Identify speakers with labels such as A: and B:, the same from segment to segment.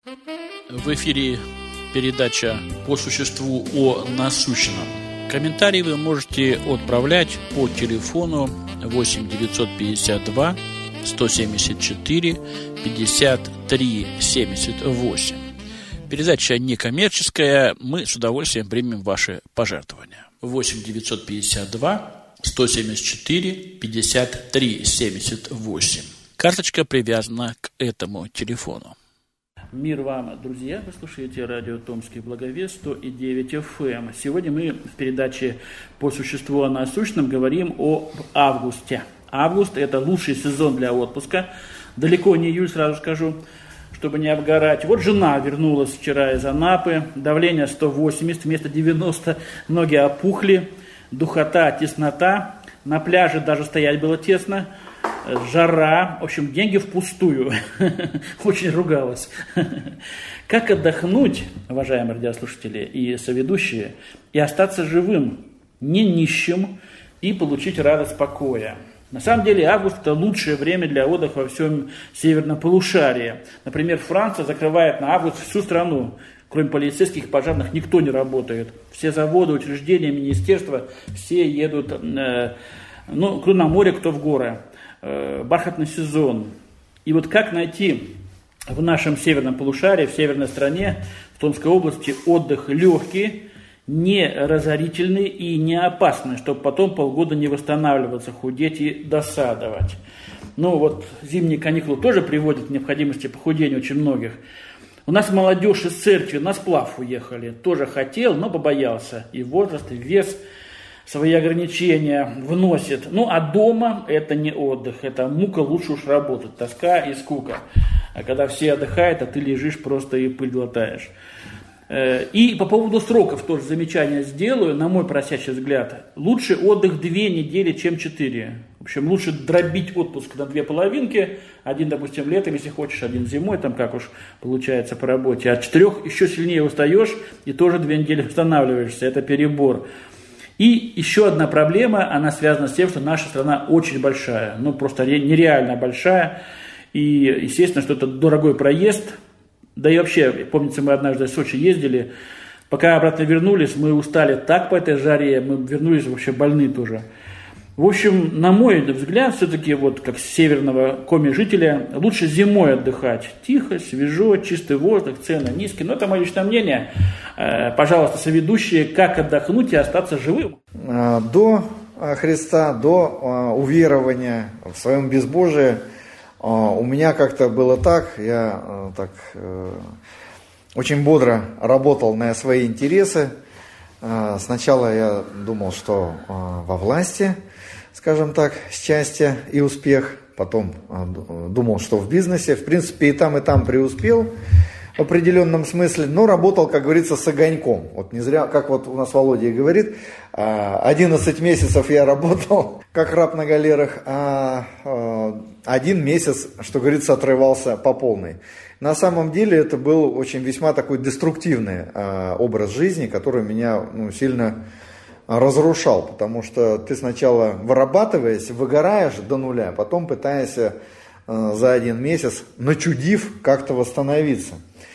A: В эфире передача «По существу о насущном». Комментарии вы можете отправлять по телефону 8 952 174 53 78. Передача некоммерческая, мы с удовольствием примем ваши пожертвования. 8 952 174 53 78. Карточка привязана к этому телефону. Мир вам, друзья! Вы слушаете радио «Томский благовест» 109 FM. Сегодня мы в передаче «По существу о насущном» говорим об августе. Август – это лучший сезон для отпуска. Далеко не июль, сразу скажу, чтобы не обгорать. Вот жена вернулась вчера из Анапы. Давление 180 вместо 90. Ноги опухли. Духота, теснота. На пляже даже стоять было тесно. Жара, в общем, деньги впустую. Очень ругалась. Как отдохнуть, уважаемые радиослушатели и соведущие, и остаться живым, не нищим, и получить радость покоя? На самом деле август – это лучшее время для отдыха во всем северном полушарии. Например, Франция закрывает на август всю страну. Кроме полицейских и пожарных никто не работает. Все заводы, учреждения, министерства, все едут, кто на море, кто в горы. Бархатный сезон. И вот как найти в нашем северном полушарии, в северной стране, в Томской области отдых легкий, не разорительный и не опасный, чтобы потом полгода не восстанавливаться, худеть и досадовать. Зимние каникулы тоже приводят к необходимости похудения очень многих. У нас молодежь из церкви на сплав уехали. Тоже хотел, но побоялся. И возраст, и вес свои ограничения вносит. А дома это не отдых, это мука, лучше уж работать, тоска и скука. А когда все отдыхают, а ты лежишь просто и пыль глотаешь. И по поводу сроков тоже замечание сделаю, на мой просящий взгляд. Лучше отдых 2 недели, чем 4. В общем, лучше дробить отпуск на 2 половинки. Один, допустим, летом, если хочешь, один зимой, там как уж получается по работе. От 4 еще сильнее устаешь и тоже 2 недели восстанавливаешься. Это перебор. И еще одна проблема, она связана с тем, что наша страна очень большая, просто нереально большая. И, естественно, что это дорогой проезд. Да и вообще, помнится, мы однажды в Сочи ездили, пока обратно вернулись, мы устали так по этой жаре, мы вернулись вообще больны тоже. В общем, на мой взгляд, все-таки, как северного коми-жителя, лучше зимой отдыхать. Тихо, свежо, чистый воздух, цены низкие. Но это мое личное мнение. Пожалуйста, соведущие, как отдохнуть и остаться живым?
B: До Христа, до уверования в своем безбожии, у меня как-то было так, я очень бодро работал на свои интересы. Сначала я думал, что во власти, скажем так, счастье и успех. Потом думал, что в бизнесе. В принципе, и там преуспел в определенном смысле, но работал, как говорится, с огоньком. Не зря, как у нас Володя и говорит, 11 месяцев я работал, как раб на галерах, а 1 месяц, что говорится, отрывался по полной. На самом деле это был очень весьма такой деструктивный образ жизни, который меня сильно разрушал, потому что ты сначала вырабатываясь, выгораешь до нуля, потом пытаешься за 1 месяц, начудив, как-то восстановиться.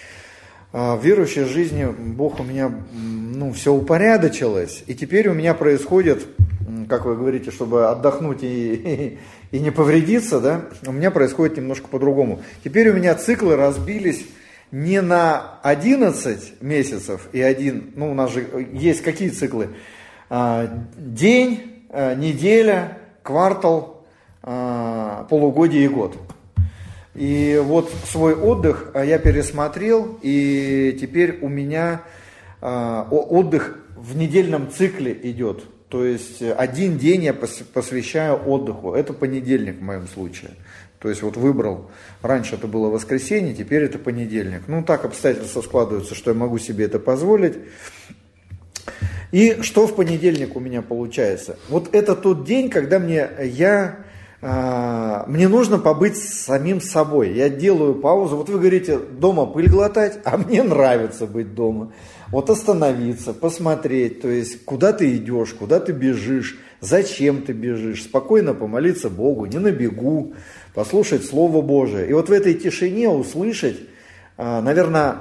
B: В верующей жизни Бог у меня все упорядочилось, и теперь у меня происходит, как вы говорите, чтобы отдохнуть и не повредиться, да, у меня происходит немножко по-другому. Теперь у меня циклы разбились не на 11 месяцев и у нас же есть какие циклы? День, неделя, квартал, полугодие и год. И свой отдых я пересмотрел, и теперь у меня отдых в недельном цикле идет. То есть 1 день я посвящаю отдыху. Это понедельник в моем случае. То есть выбрал, раньше это было воскресенье, теперь это понедельник. Так обстоятельства складываются, что я могу себе это позволить. И что в понедельник у меня получается? Это тот день, когда мне нужно побыть самим собой. Я делаю паузу. Вы говорите, дома пыль глотать, а мне нравится быть дома. Остановиться, посмотреть, то есть куда ты идешь, куда ты бежишь, зачем ты бежишь, спокойно помолиться Богу, не на бегу, послушать Слово Божие. И в этой тишине услышать наверное,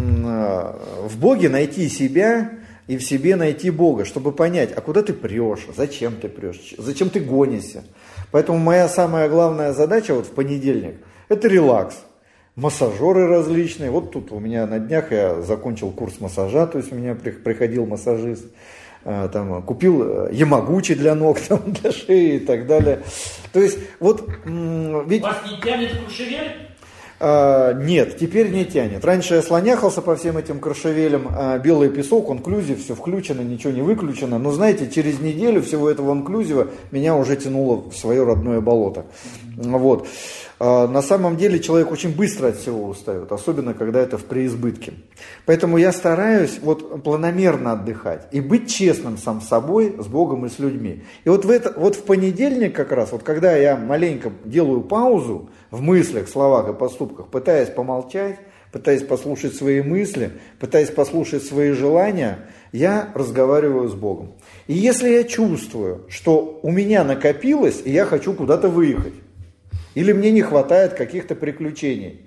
B: в Боге найти себя и в себе найти Бога, чтобы понять, а куда ты прешь, зачем ты гонишься. Поэтому моя самая главная задача вот в понедельник – это релакс. Массажеры различные. Вот тут у меня на днях я закончил курс массажа, то есть у меня приходил массажист, там, купил ямагучи для ног, там, для шеи и так далее. То есть вот ведь...
A: Вас не тянет Куршевель?
B: Нет, теперь не тянет. Раньше я слоняхался по всем этим Куршевелям, белый песок, онклюзив, все включено, ничего не выключено. Но знаете, через неделю всего этого онклюзива меня уже тянуло в свое родное болото. Вот. На самом деле человек очень быстро от всего устает, особенно когда это в преизбытке. Поэтому я стараюсь вот планомерно отдыхать и быть честным сам с собой, с Богом и с людьми. И вот в понедельник как раз, вот когда я маленько делаю паузу в мыслях, словах и поступках, пытаясь помолчать, пытаясь послушать свои мысли, пытаясь послушать свои желания, я разговариваю с Богом. И если я чувствую, что у меня накопилось, и я хочу куда-то выехать, или мне не хватает каких-то приключений,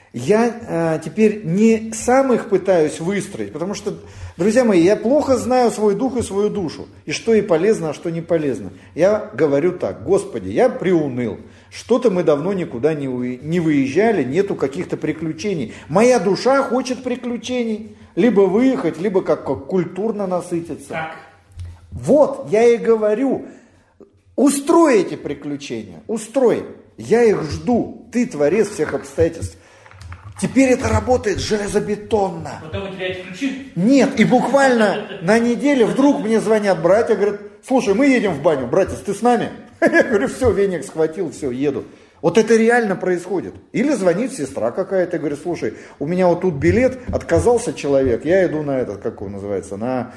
B: я теперь не сам их пытаюсь выстроить, потому что, друзья мои, я плохо знаю свой дух и свою душу, и что и полезно, а что не полезно. Я говорю так: Господи, я приуныл, что-то мы давно никуда не выезжали, нету каких-то приключений. Моя душа хочет приключений, либо выехать, либо как культурно насытиться.
A: Так.
B: Вот, я и говорю, устрой эти приключения, устрой. Я их жду, ты творец всех обстоятельств. Теперь это работает железобетонно.
A: Потом вы теряете ключи?
B: Нет, и буквально на неделе вдруг мне звонят братья, говорят: слушай, мы едем в баню, братец, ты с нами? Я говорю: все, веник схватил, все, еду. Вот это реально происходит. Или звонит сестра какая-то и говорит: слушай, у меня вот тут билет, отказался человек, я иду на этот, как он называется,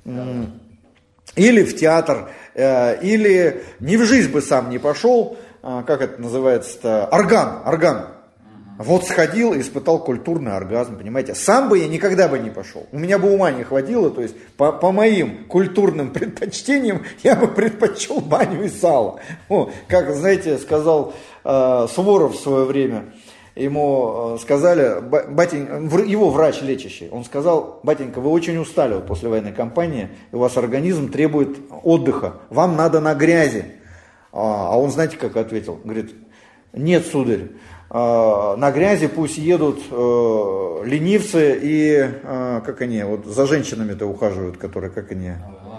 B: или в театр, или ни в жизнь бы сам не пошел, как это называется-то, орган. Вот сходил и испытал культурный оргазм, понимаете. Сам бы я никогда бы не пошел. У меня бы ума не хватило, то есть по моим культурным предпочтениям я бы предпочел баню и сало. Как, знаете, сказал Суворов в свое время. Ему сказали, его врач лечащий, он сказал: батенька, вы очень устали вот после военной кампании, и у вас организм требует отдыха, вам надо на грязи. А он, знаете, как ответил? Говорит: нет, сударь, на грязи пусть едут ленивцы и, как они, вот за женщинами-то ухаживают, которые, как они?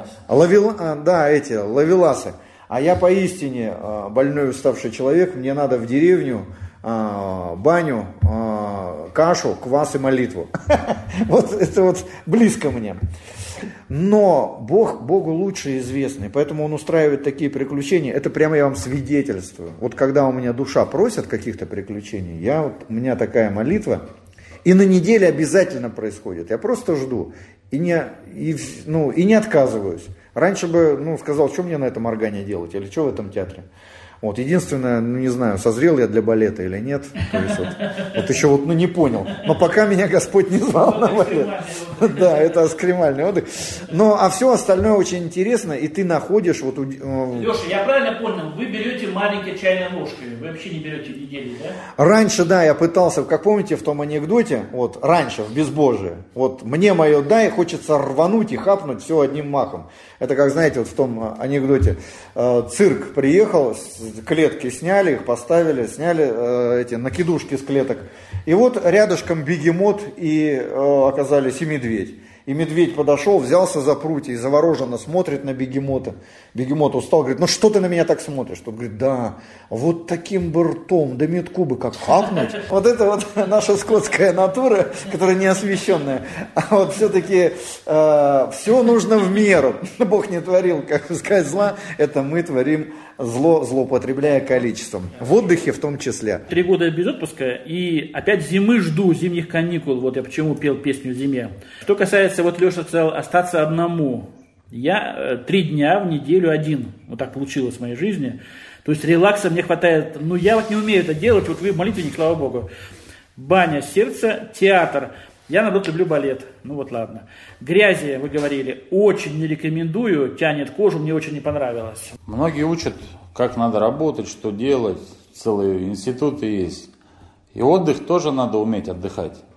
B: Ловеласы. А я поистине больной уставший человек, мне надо в деревню, баню, кашу, квас и молитву. Вот это вот близко мне. Но Богу лучше известный, поэтому Он устраивает такие приключения. Это прямо я вам свидетельствую. Вот когда у меня душа просит каких-то приключений, у меня такая молитва, и на неделе обязательно происходит. Я просто жду и не отказываюсь. Раньше бы сказал: что мне на этом органе делать, или что в этом театре. Вот, единственное, не знаю, созрел я для балета или нет, то есть вот еще не понял, но пока меня Господь не звал на балет. Да, это аскримальный отдых. А все остальное очень интересно, и ты находишь
A: Леша, я правильно понял, вы берете маленькой чайной ложкой, вы вообще не берете недели, да?
B: Раньше, да, я пытался, как помните в том анекдоте, раньше в безбожие, мне мое дай, хочется рвануть и хапнуть все одним махом. Это как, знаете, в том анекдоте, цирк приехал, клетки сняли, их поставили, сняли эти накидушки с клеток. И вот рядышком бегемот и оказались и медведь. И медведь подошел, взялся за прутья и завороженно смотрит на бегемота. Бегемот устал, говорит: что ты на меня так смотришь? Тот говорит: да, вот таким бы ртом, да метку бы как хапнуть. Вот это наша скотская натура, которая не освященная. А все-таки все нужно в меру. Бог не творил, как сказать, зла, это мы творим зло, злоупотребляя количеством. В отдыхе в том числе.
A: 3 года без отпуска, и опять зимы жду, зимних каникул. Вот я почему пел песню «Зиме». Что касается, Леша сказал, остаться одному. Я 3 дня в неделю один. Вот так получилось в моей жизни. То есть релакса мне хватает. Я не умею это делать. Вы молитвенник, слава Богу. Баня, сердце, театр. Я, наоборот, люблю балет. Ладно. Грязи, вы говорили, очень не рекомендую, тянет кожу, мне очень не понравилось.
C: Многие учат, как надо работать, что делать, целые институты есть. И отдых тоже надо уметь отдыхать.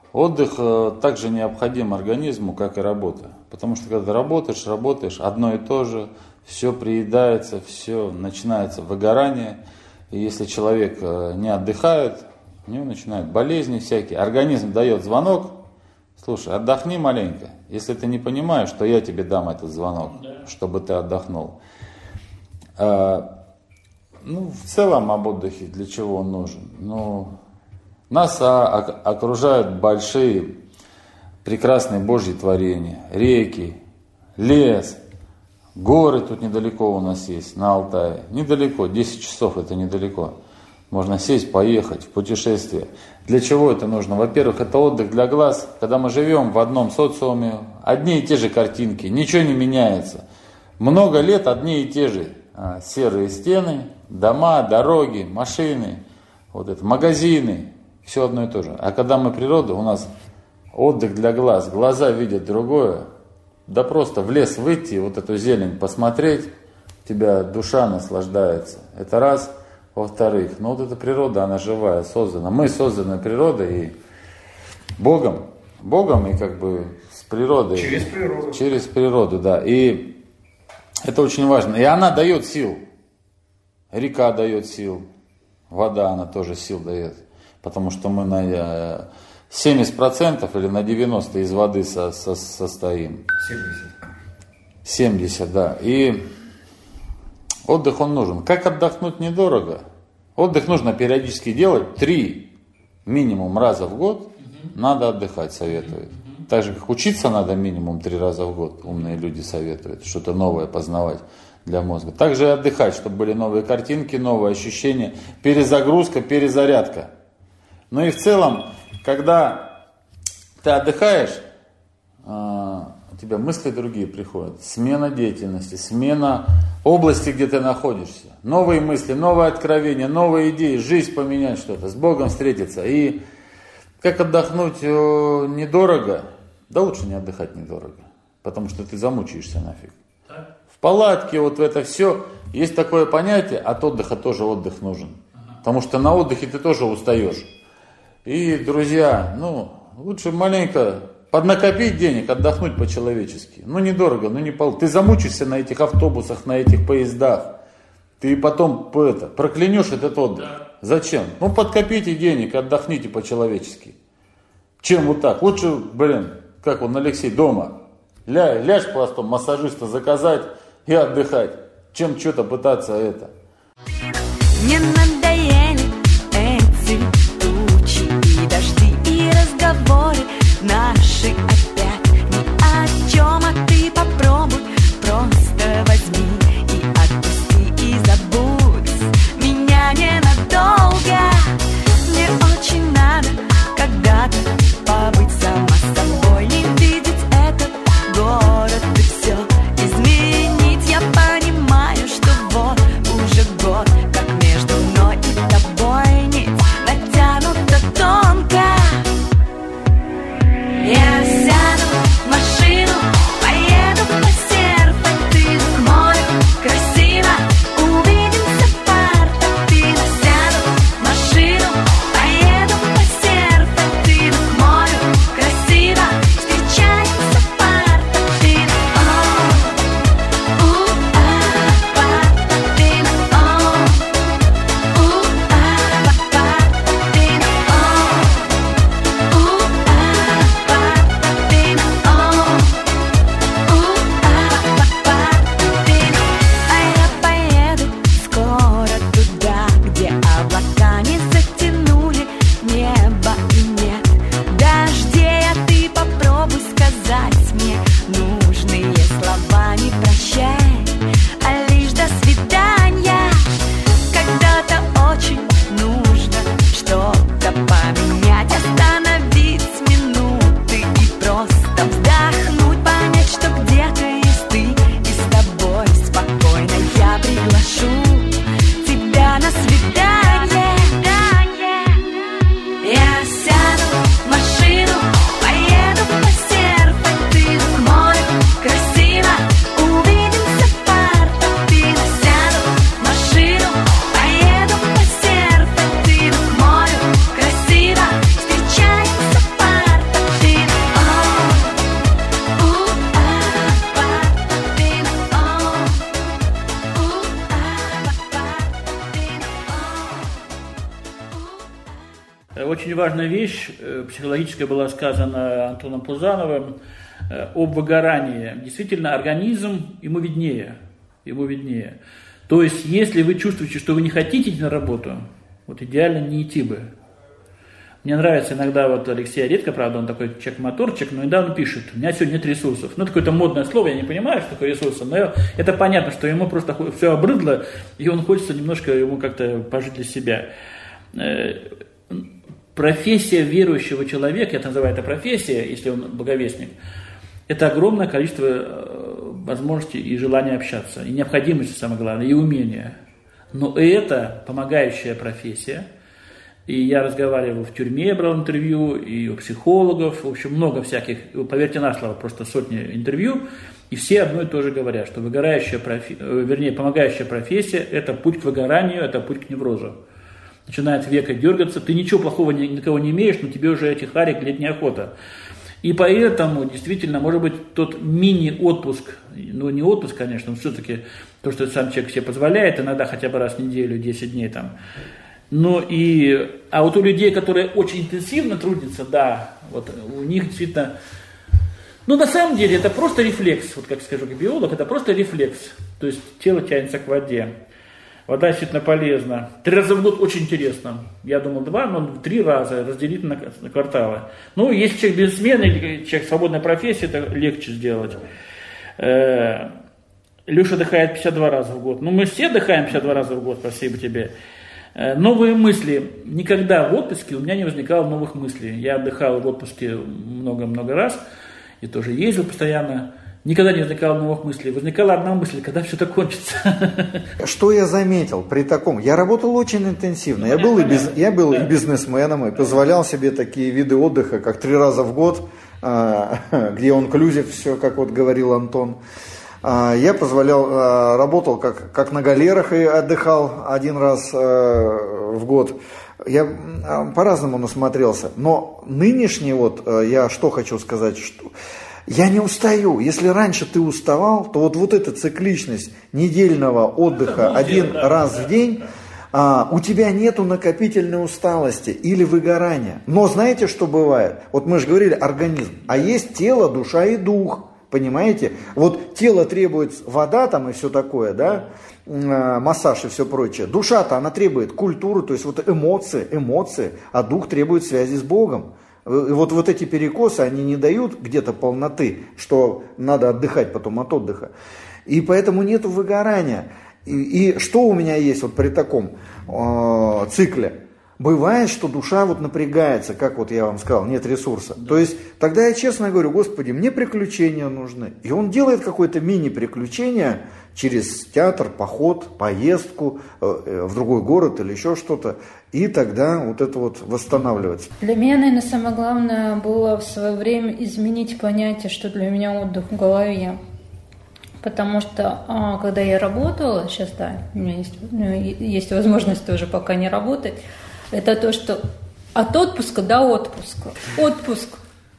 C: Отдых также необходим организму, как и работа. Потому что когда работаешь одно и то же, все приедается, все начинается выгорание. И если человек не отдыхает, у него начинают болезни всякие. Организм дает звонок: слушай, отдохни маленько. Если ты не понимаешь, то я тебе дам этот звонок, чтобы ты отдохнул. В целом об отдыхе, для чего он нужен? Нас окружают большие, прекрасные Божьи творения, реки, лес, горы тут недалеко у нас есть, на Алтае. Недалеко, 10 часов это недалеко. Можно сесть, поехать в путешествие. Для чего это нужно? Во-первых, это отдых для глаз. Когда мы живем в одном социуме, одни и те же картинки, ничего не меняется. Много лет одни и те же серые стены, дома, дороги, машины, магазины. Все одно и то же. А когда мы природа, у нас отдых для глаз. Глаза видят другое. Да просто в лес выйти, эту зелень посмотреть, у тебя душа наслаждается. Это раз. Во-вторых, эта природа, она живая, создана. Мы созданы природой и Богом и с природой.
B: Через природу.
C: Через природу, да. И это очень важно. И она дает сил. Река дает сил. Вода, она тоже сил дает. Потому что мы на 70% или на 90% из воды состоим. 70, да. И отдых он нужен. Как отдохнуть недорого? Отдых нужно периодически делать 3 минимум раза в год. Надо отдыхать, советуют. Так же, как учиться надо минимум 3 раза в год. Умные люди советуют что-то новое познавать для мозга. Также и отдыхать, чтобы были новые картинки, новые ощущения. Перезагрузка, перезарядка. Ну и в целом, когда ты отдыхаешь, у тебя мысли другие приходят. Смена деятельности, смена области, где ты находишься. Новые мысли, новые откровения, новые идеи, жизнь поменять что-то, с Богом встретиться. И как отдохнуть недорого? Да лучше не отдыхать недорого, потому что ты замучаешься нафиг. В палатке, в это все. Есть такое понятие, от отдыха тоже отдых нужен. Потому что на отдыхе ты тоже устаешь. И, друзья, лучше маленько поднакопить денег, отдохнуть по-человечески. Недорого, Ты замучишься на этих автобусах, на этих поездах. Ты потом проклянешь этот отдых. Да. Зачем? Подкопите денег, отдохните по-человечески. Чем так? Лучше, как Алексей, дома. Ляжь пластом, массажиста заказать и отдыхать, чем что-то пытаться это.
D: Не надоели эти тучи и дожди, и разговоры наши опять ни о чем, а ты попробуй, просто возьми и отпусти, и забудь меня ненадолго. Мне очень надо когда-то побыть сама собой, не видеть этот город и все изменить. Я понимаю, что уже год, как между нами
A: очень важная вещь, психологическая, была сказана Антоном Пузановым, об выгорании. Действительно, организм ему виднее. То есть, если вы чувствуете, что вы не хотите идти на работу, вот идеально не идти бы. Мне нравится иногда, вот Алексей редко, правда, он такой человек-моторчик, но недавно пишет: у меня сегодня нет ресурсов. Ну, это какое-то модное слово, я не понимаю, что такое ресурсы, но это понятно, что ему просто все обрыдло, и он хочется немножко ему как-то пожить для себя. Профессия верующего человека, я называю это профессия, если он благовестник, это огромное количество возможностей и желания общаться, и необходимости, самое главное, и умения. Но это помогающая профессия. И я разговаривал в тюрьме, брал интервью, и у психологов, в общем, много всяких, поверьте на слово, просто сотни интервью, и все одно и то же говорят, что помогающая профессия – это путь к выгоранию, это путь к неврозу. Начинает века дергаться, ты ничего плохого никого не имеешь, но тебе уже этих харек глядеть неохота. И поэтому, действительно, может быть, тот мини-отпуск, ну не отпуск, конечно, но все-таки то, что сам человек себе позволяет, иногда хотя бы раз в неделю, 10 дней там. А вот у людей, которые очень интенсивно трудятся, да, вот у них действительно, на самом деле это просто рефлекс, вот как скажу как биолог, это просто рефлекс, то есть тело тянется к воде. Вода действительно полезна. 3 раза в год очень интересно. Я думал 2, но 3 раза разделить на кварталы. Если человек бизнесмен или человек свободной профессии, это легче сделать. Леша отдыхает 52 раза в год. Мы все отдыхаем 52 раза в год, спасибо тебе. Новые мысли. Никогда в отпуске у меня не возникало новых мыслей. Я отдыхал в отпуске много-много раз и тоже ездил постоянно. Никогда не возникало новых мыслей. Возникала одна мысль: когда все это кончится.
B: Что я заметил при таком? Я работал очень интенсивно. Я был и бизнесменом, и позволял себе такие виды отдыха, как 3 раза в год, где он-клюзив, все, как вот говорил Антон. Я работал как на галерах и отдыхал 1 раз в год. Я по-разному насмотрелся. Но нынешний я что хочу сказать, что я не устаю. Если раньше ты уставал, то вот эта цикличность недельного отдыха 1 раз в день, у тебя нету накопительной усталости или выгорания. Но знаете, что бывает? Вот мы же говорили организм, а есть тело, душа и дух. Понимаете? Вот тело требует вода там и все такое, да, массаж и все прочее. Душа-то, она требует культуры, то есть эмоции, а дух требует связи с Богом. И вот эти перекосы, они не дают где-то полноты, что надо отдыхать потом от отдыха. И поэтому нету выгорания. И что у меня есть при таком цикле? Бывает, что душа напрягается, как я вам сказал, нет ресурса. Да. То есть тогда я честно говорю: Господи, мне приключения нужны. И он делает какое-то мини-приключение через театр, поход, поездку в другой город или еще что-то. И тогда это восстанавливается.
E: Для меня, наверное, самое главное было в свое время изменить понятие, что для меня отдых в голове. Потому что когда я работала, сейчас да, у меня есть возможность тоже пока не работать, это то, что от отпуска до отпуска. Отпуск,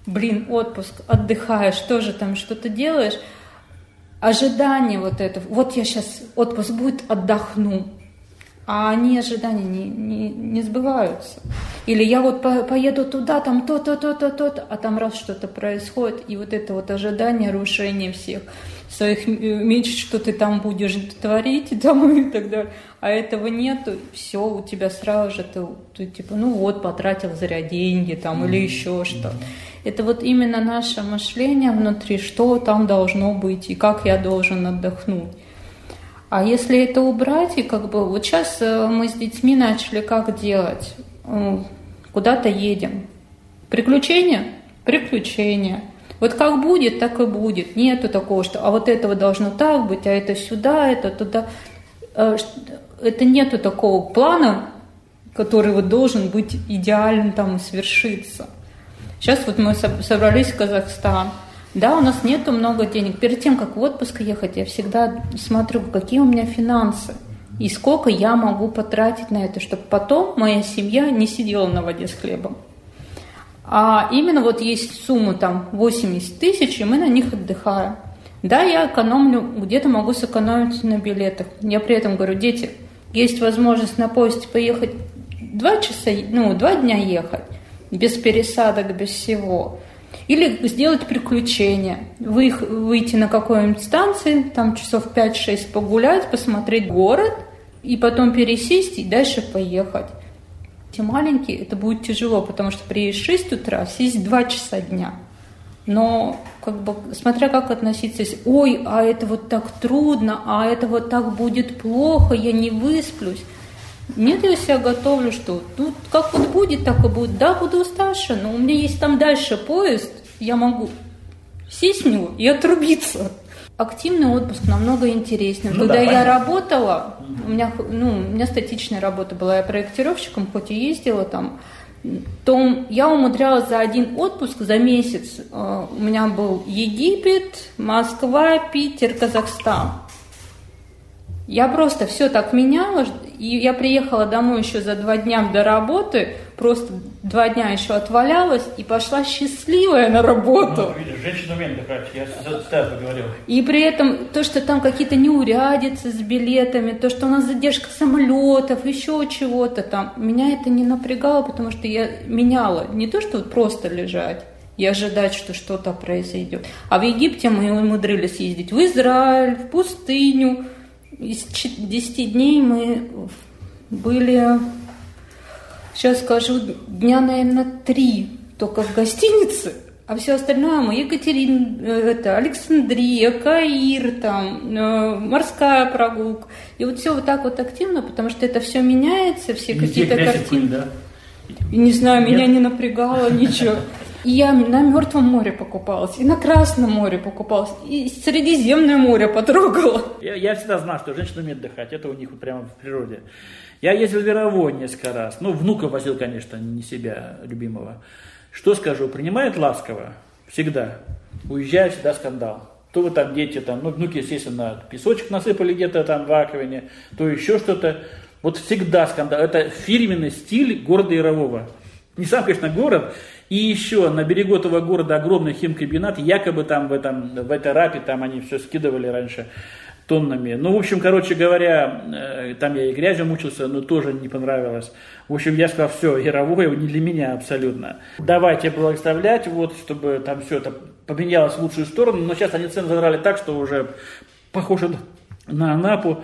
E: отдыхаешь, тоже там что-то делаешь. Ожидание это. Вот я сейчас, отпуск будет, отдохну. А они, ожидания не сбываются. Или я поеду туда, там то-то, а там раз что-то происходит, и это ожидание, рушение всех своих мечт, что ты там будешь творить, и так далее. А этого нету, все, у тебя сразу же ты типа, потратил зря деньги там, или еще что. Это именно наше мышление внутри, что там должно быть, и как я должен отдохнуть. А если это убрать, и сейчас мы с детьми начали как делать? Куда-то едем. Приключения? Приключения. Как будет, так и будет. Нету такого, что этого должно так быть, а это сюда, это туда. Это нету такого плана, который должен быть идеальным там и свершиться. Сейчас мы собрались в Казахстан. Да, у нас нету много денег. Перед тем, как в отпуск ехать, я всегда смотрю, какие у меня финансы и сколько я могу потратить на это, чтобы потом моя семья не сидела на воде с хлебом. А именно есть сумма 80 тысяч, и мы на них отдыхаем. Да, я экономлю, где-то могу сэкономить на билетах. Я при этом говорю: дети, есть возможность на поезде поехать 2 часа, 2 дня ехать. без пересадок, без всего. Или сделать приключения, выйти на какой-нибудь станции, там часов 5-6 погулять, посмотреть город, и потом пересесть и дальше поехать. Те маленькие, это будет тяжело, потому что приедешь в 6 утра, сесть 2 часа дня. Но как бы, смотря как относиться, ой, а это вот так трудно, а это вот так будет плохо, я не высплюсь. Нет, я себя готовлю, что ну, как вот будет, так и будет. Да, буду уставшая, но у меня есть там дальше поезд, я могу сесть в него и отрубиться. Активный отпуск намного интереснее. Когда я работала, у меня статичная работа была, я проектировщиком, хоть и ездила там, то я умудрялась за один отпуск, за месяц. У меня был Египет, Москва, Питер, Казахстан. Я просто все так меняла, и я приехала домой еще за 2 дня до работы, просто 2 дня еще отвалялась и пошла счастливая на работу.
A: Ну, видишь, женщина умеет отдыхать, я всегда говорил.
E: И при этом то, что там какие-то неурядицы с билетами, то, что у нас задержка самолетов, еще чего-то там, меня это не напрягало, потому что я меняла не то, что вот просто лежать и ожидать, что что-то произойдет. А в Египте мы умудрились ездить в Израиль, в пустыню. Из 10 дней мы были, сейчас скажу, дня, наверное, 3 только в гостинице, а все остальное мы Александрия, Каир, там, морская прогулка. И вот все вот так вот активно, потому что это все меняется, все какие-то картины. Да? И не знаю, меня не напрягало ничего. И я на Мертвом море покупалась, и на Красном море покупалась, и Средиземное море потрогала.
A: Я всегда знал, что женщины умеют отдыхать, это у них вот прямо в природе. Я ездил в Яровой несколько раз, внука возил, конечно, не себя любимого. Что скажу, принимает ласково, всегда, уезжаю, всегда скандал. То вы там дети, внуки, естественно, песочек насыпали где-то там в раковине, то еще что-то. Вот всегда скандал, это фирменный стиль города Ярового. Не сам, конечно, город. И еще на берегу этого города огромный химкомбинат, якобы там в этой рапе там они все скидывали раньше тоннами. В общем, короче говоря, там я и грязью мучился, но тоже не понравилось. В общем, я сказал, все, Яровое не для меня абсолютно. Давайте благословлять, чтобы там все это поменялось в лучшую сторону. Но сейчас они цены задрали так, что уже похоже на Анапу.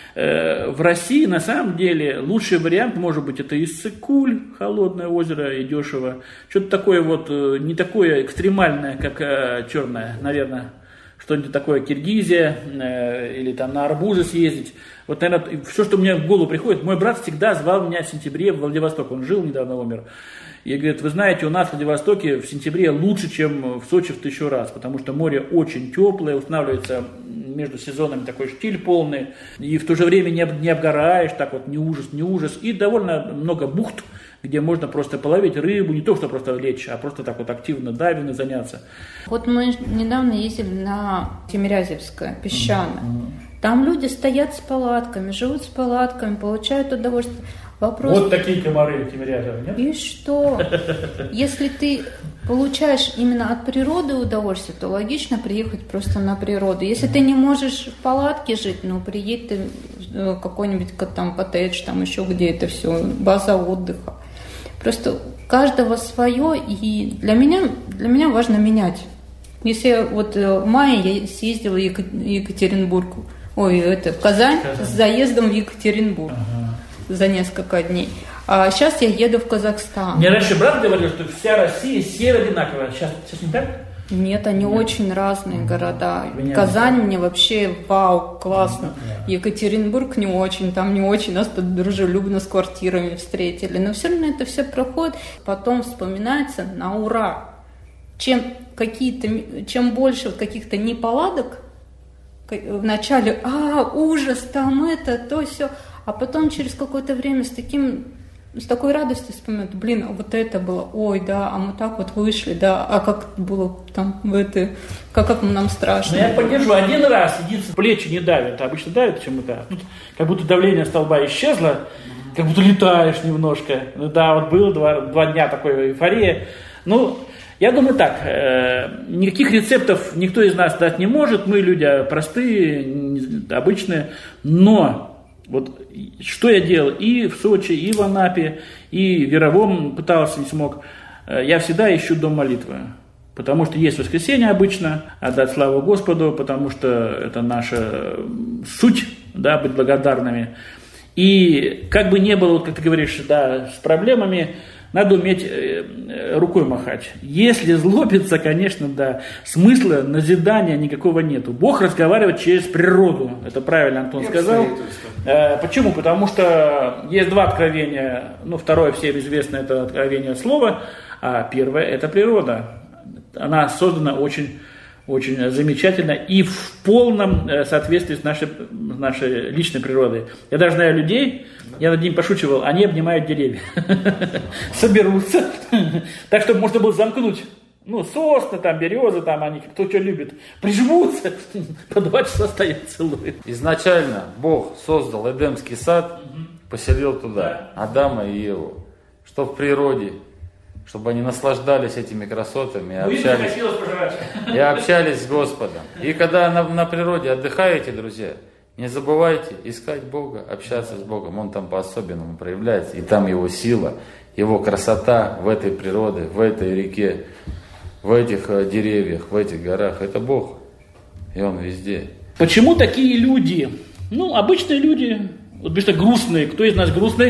A: В России, на самом деле, лучший вариант, может быть, это Иссык-Куль, холодное озеро и дешево. Что-то такое не такое экстремальное, как Черное, наверное. Что-нибудь такое, Киргизия, или там на арбузы съездить. Вот, наверное, все, что мне в голову приходит. Мой брат всегда звал меня в сентябре в Владивосток. Он жил, недавно умер. И говорит, вы знаете, у нас в Владивостоке в сентябре лучше, чем в Сочи в 1000 раз, потому что море очень теплое, устанавливается между сезонами такой штиль полный, и в то же время не обгораешь, так вот не ужас. И довольно много бухт, где можно просто половить рыбу, не то, что просто лечь, а просто так вот активно дайвингом заняться.
E: Вот мы недавно ездили на Тимирязевское, песчаное. Там люди стоят с палатками, живут с палатками, получают удовольствие. Вопрос...
A: Вот такие комары Тимирязева, нет?
E: И что? Если ты получаешь именно от природы удовольствие, то логично приехать просто на природу. Если ты не можешь в палатке жить, приедь ты в какой-нибудь там коттедж, там еще где это все, база отдыха. Просто у каждого свое, и для меня важно менять. Если в мае я съездила в Екатеринбург, в Казань с заездом в Екатеринбург. За несколько дней. А сейчас я еду в Казахстан.
A: Мне раньше брат говорил, что вся Россия север одинаковая. Сейчас не так?
E: Нет, они очень разные города. Казань мне вообще вау, классно. Екатеринбург не очень, там не очень. Нас тут дружелюбно с квартирами встретили. Но все равно это все проходит. Потом вспоминается на ура. Чем больше каких-то неполадок, в начале, ужас, там это, то все. А потом через какое-то время с такой радостью вспоминают, а вот это было, а мы так вот вышли, а как было там как нам страшно.
A: Я поддержу, один раз единственное, плечи не давят, обычно давят чему-то. Тут как будто давление столба исчезло, как будто летаешь немножко. Было 2 дня такой эйфории. Я думаю так, никаких рецептов никто из нас дать не может, мы люди простые, обычные, но что я делал и в Сочи, и в Анапе, и в Яровом пытался, не смог. я всегда ищу дом молитвы. Потому что есть воскресенье обычно, отдать славу Господу, потому что это наша суть, да, быть благодарными. И как бы не было, как ты говоришь, да, с проблемами, надо уметь рукой махать. Если злобиться, конечно, да, смысла назидания никакого нету. Бог разговаривает через природу. Это правильно Антон сказал. Почему? Потому что есть два откровения. Второе всем известно, это откровение слова, а первое это природа. Она создана очень, очень замечательно и в полном соответствии с нашей личной природой. Я даже знаю людей, я над ним пошучивал, они обнимают деревья, соберутся, так, чтобы можно было замкнуть. Сосны, березы, они кто что любит, прижмутся, по 2 часа стоят, целуют.
C: Изначально Бог создал Эдемский сад, поселил туда Адама и Еву, что в природе, чтобы они наслаждались этими красотами и общались с Господом. И когда на природе отдыхаете, друзья, не забывайте искать Бога, общаться с Богом. Он там по-особенному проявляется. И там Его сила, Его красота в этой природе, в этой реке, в этих деревьях, в этих горах. Это Бог. И Он везде.
A: Почему такие люди? Обычные люди, обычно грустные. Кто из нас грустный?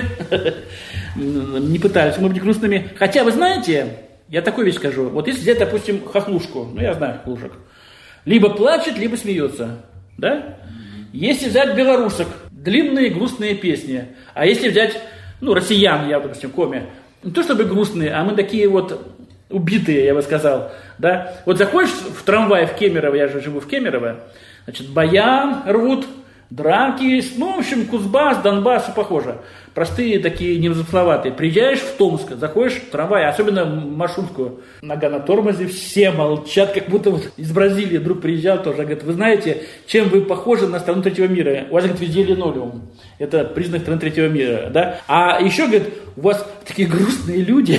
A: Не пытались мы быть грустными. Хотя, вы знаете, я такую вещь скажу. Вот если взять, допустим, хохлушку, я знаю хохлушек, либо плачет, либо смеется, да? Если взять белорусок, длинные грустные песни, а если взять, россиян, я, допустим, коми, не то чтобы грустные, а мы такие вот убитые, я бы сказал, да? Вот заходишь в трамвай в Кемерово, я же живу в Кемерово, значит, баян рвут, драки, в общем, Кузбасс, Донбасс, все похоже. Простые такие, незамысловатые. Приезжаешь в Томск, заходишь в трамвай, особенно в маршрутку, нога на тормозе, все молчат, как будто вот из Бразилии друг приезжал тоже, говорит, вы знаете, чем вы похожи на страну третьего мира? У вас, говорит, везде линолеум. Это признак страны третьего мира, да? А еще, говорит, у вас такие грустные люди.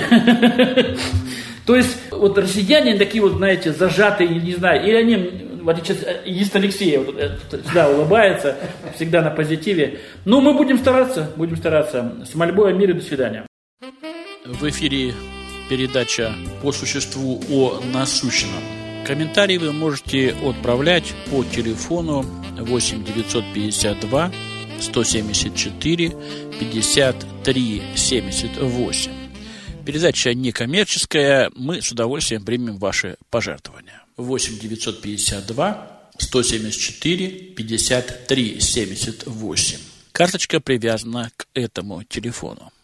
A: То есть, вот россияне такие вот, знаете, зажатые, не знаю, или они... Вот сейчас есть Алексей, всегда улыбается, всегда на позитиве. Мы будем стараться. С мольбой о мире. До свидания. В эфире передача по существу о насущном. Комментарии вы можете отправлять по телефону 8 952 174 53 78. Передача некоммерческая, мы с удовольствием примем ваши пожертвования. 8 952 174 53 78. Карточка привязана к этому телефону.